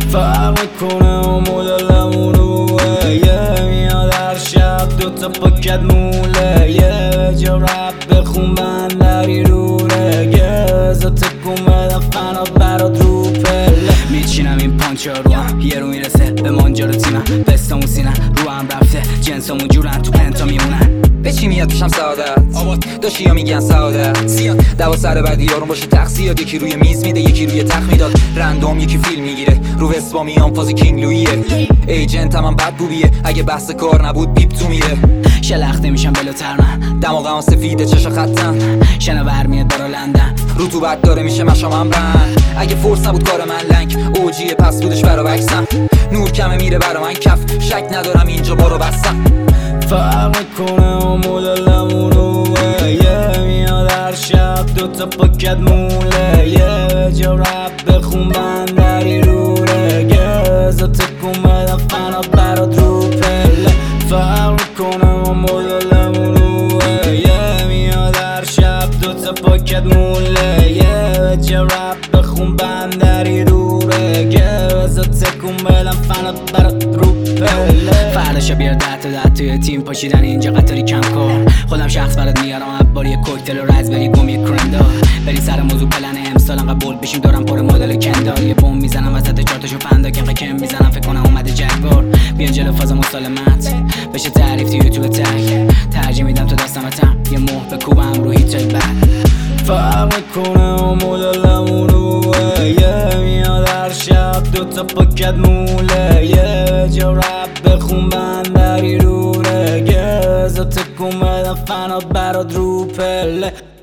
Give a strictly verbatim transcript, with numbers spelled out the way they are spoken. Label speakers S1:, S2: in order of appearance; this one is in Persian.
S1: فرق کنه و مدلمون روه یه میاد هر شب دوتا پاکت موله یه جا رب بخون بندری روله گزا تکون بدم فنات برات رو پله میچینم این پانچا رو هم یه رو میرسه به مانجا رو تیمم بستامون سینم رو هم رفته جنسامون جورن تو پنتا میمونن
S2: به چی میاد پیشم سعادت داشتی یا میگن سعادت دوا سر بعدی یارون باشه تقصیاد یکی روی میز میده یکی روی تخت میداد رندوم یکی فیلم میگیره رو وسپا میام فاز کینگ لویه ایجنت هم, هم بد بوبیه اگه بحث کار نبود بیپ تو میره
S1: شلخته میشم بلوتر من
S2: دماغم سفیده چشا خطم
S1: شنور میاد برا لندن
S2: رطوبت داره میشه مشامم رنگ اگه فرس نبود کار من لنگ اوجیه پس بودش برا بکسم نور کمه میره برا من کف شک ندارم اینجا بارو بستم
S1: فرق کنه و مدلمون روه یه میاد هر شب دوتا پاکت موله یه جا رب بخون بندری روله گزا تکون بدم فنات برات رو پله فرق کنه و مدلمون روه یه میاد هر شب دوتا پاکت موله یه جا رب بخون بندری روله گزا تکون بدم فنات برات رو پله فرداشا بیار ده تا ده توی تیم پاشیدن اینجا قطاری کم کن خودم شخص برات میارم عبار یه کوکتل و رزبری گم یه کرندا بری سر موضوع پلن امسال انقدر بولد بشیم دارم پر مدل کندار یه بوم میزنم وسط چارتاشو فندا که کم میزنم فکر کنم اومده جگبار بیان جلو فاز مسالمت بشه تعریف تو یوتیوب تک ترجیح میدم تو دستمتم یه مهر بکوبم رو هیچ جای بد فرق کنه و مدلمون روه یه میاد هر شب دوتا پاکت موله یه جا رب بخون بندری روله گزا تکون بدم فنات برات رو پله